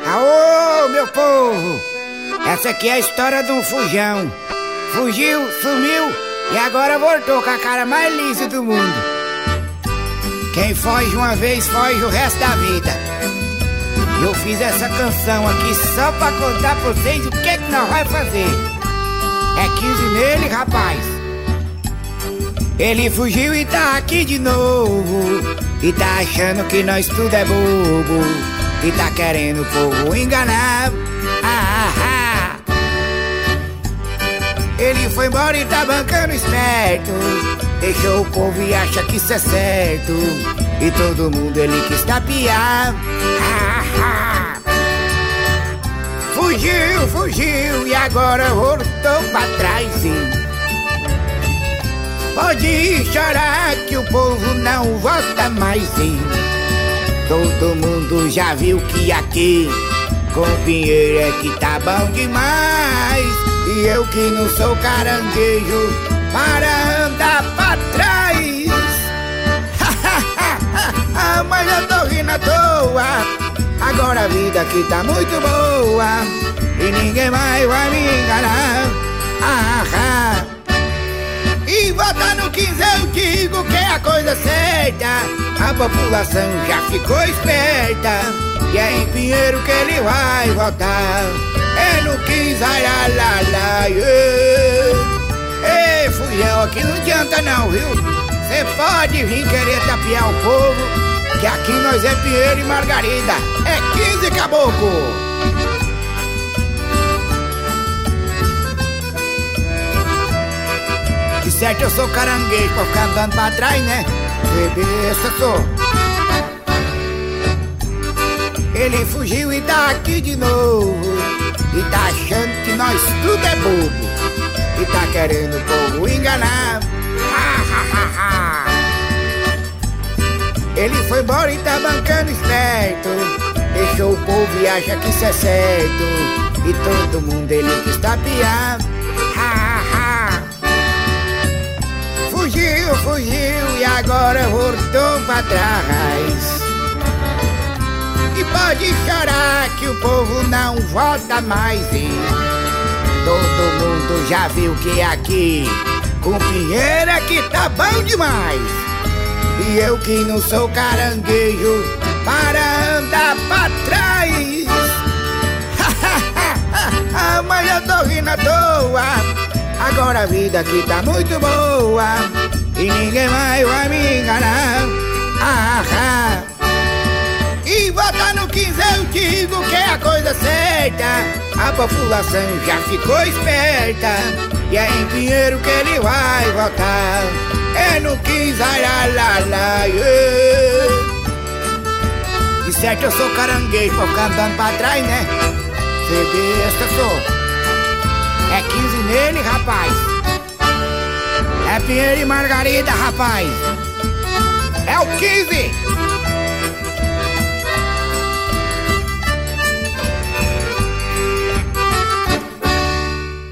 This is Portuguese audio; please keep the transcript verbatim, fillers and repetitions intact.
Aô, meu povo! Essa aqui é a história de um fujão. Fugiu, sumiu e agora voltou com a cara mais lisa do mundo. Quem foge uma vez, foge o resto da vida. Eu fiz essa canção aqui só pra contar pra vocês o que que nós vamos fazer. É quinze nele, rapaz. Ele fugiu e tá aqui de novo, e tá achando que nós tudo é bobo, e tá querendo o povo enganar. Ah, ah, ah. Ele foi embora e tá bancando esperto, deixou o povo e acha que isso é certo, e todo mundo ele quis tapear. Ah, ah. Fugiu, fugiu e agora voltou pra trás, sim. Pode chorar que o povo não volta mais, sim. Todo mundo já viu que aqui com o Pinheiro é que tá bom demais, e eu que não sou caranguejo para andar pra trás. Ah, mas eu tô rindo à toa, agora a vida aqui tá muito boa, e ninguém mais vai me enganar. Ah, ah. E votar no quinze eu digo que é a coisa certa, a população já ficou esperta, e é em Pinheiro que ele vai votar. É no quinze, ai, ai, ai, ai, ei, fujão, aqui não adianta não, viu? Cê pode vir querer tapear o povo, que aqui nós é Pinheiro e Margarida. É quinze, caboclo! De certo eu sou caranguejo pra ficar andando pra trás, né? Bebesta sou. Ele fugiu e tá aqui de novo, e tá achando que nós tudo é bobo, e tá querendo o povo enganar. Ha, ha, ha, ha. Ele foi embora e tá bancando esperto, deixou o povo e acha que isso é certo, e todo mundo ele quis tapear. Ha, ha, ha. Fugiu, fugiu e agora voltou pra trás. E pode chorar que o povo não volta mais, hein? Todo mundo já viu que aqui com Pinheiro é que tá bom demais, e eu que não sou caranguejo para andar pra trás. Ah, mas eu tô rindo à toa, agora a vida aqui tá muito boa, e ninguém mais vai me enganar. Ah, ah. E votar no quinze eu digo que é a coisa certa, a população já ficou esperta, e é em Pinheiro que ele vai votar. É no quinze, ai, ai, ai, ai, ai. De certo eu sou caranguejo pra ficar andando pra trás, né? Cê besta sou. É quinze nele, rapaz. É Pinheiro e Margarida, rapaz. É o quinze.